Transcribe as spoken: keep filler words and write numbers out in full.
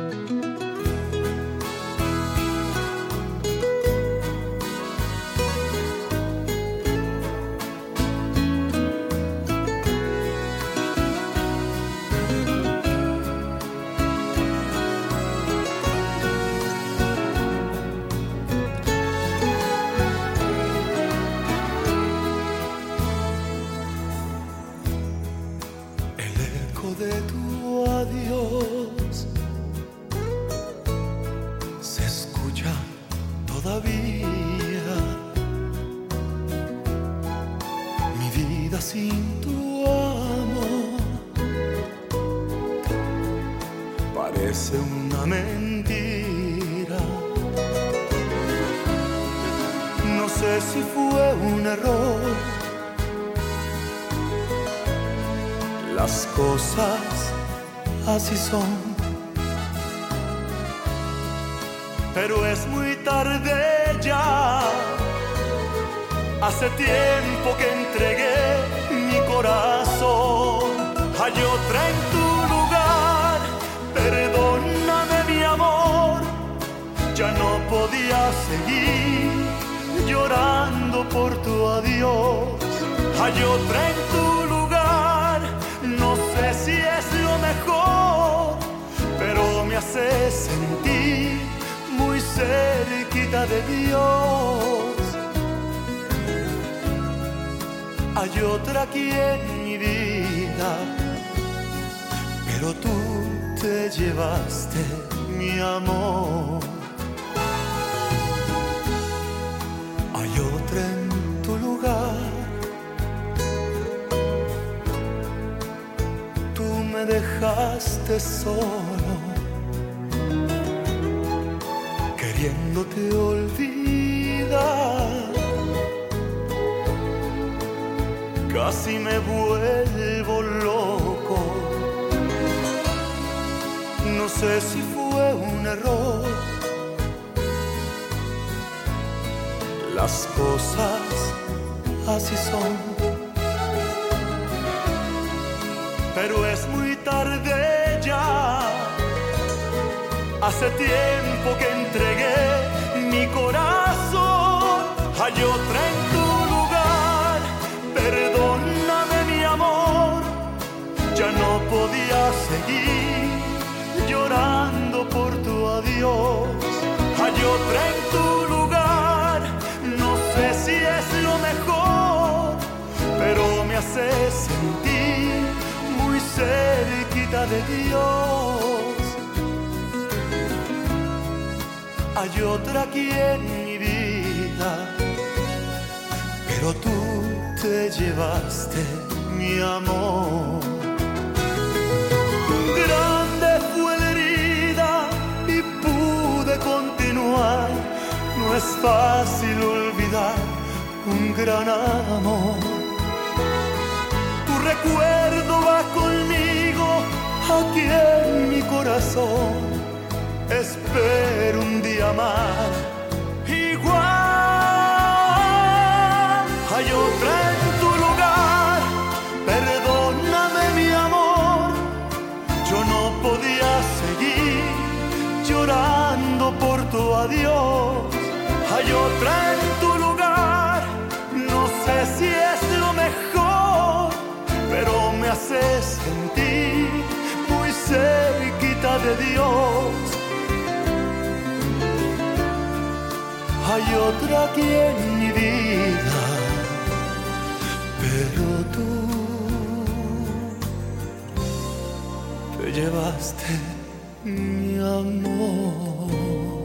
De tu adiós se escucha todavía. Mi vida sin tu amor parece una mentira. No sé si fue un error. Las cosas así son, pero es muy tarde ya. Hace tiempo que entregué mi corazón. Hay otra en tu lugar. Perdóname, mi amor. Ya no podía seguir llorando por tu adiós. Hay otra en tu lugar. No sé si es lo mejor, pero me hace sentir muy cerquita de Dios. Hay otra aquí en mi vida, pero tú te llevaste mi amor. Hay otra en tu lugar. Me dejaste solo, queriéndote olvidar. Casi me vuelvo loco. No sé si fue un error. Las cosas así son, pero es muy tarde ya. Hace tiempo que entregué mi corazón. Hay otra en tu lugar. Perdóname, mi amor. Ya no podía seguir llorando por tu adiós. Hay otra en tu lugar. No sé si es lo mejor, pero me hace sentir muy cerquita de Dios. Hay otra aquí en mi vida, pero tú te llevaste mi amor. Grande fue la herida y pude continuar. No es fácil olvidar un gran amor. Tu recuerdo va conmigo aquí en mi corazón. Espero un día más igual. Hay otra en tu lugar. Perdóname, mi amor. Yo no podía seguir llorando por tu adiós. Hay otra en tu lugar. No sé si es lo mejor, pero me hace sentir muy cerquita de Dios. Hay otra aquí en mi vida, pero tú te llevaste mi amor.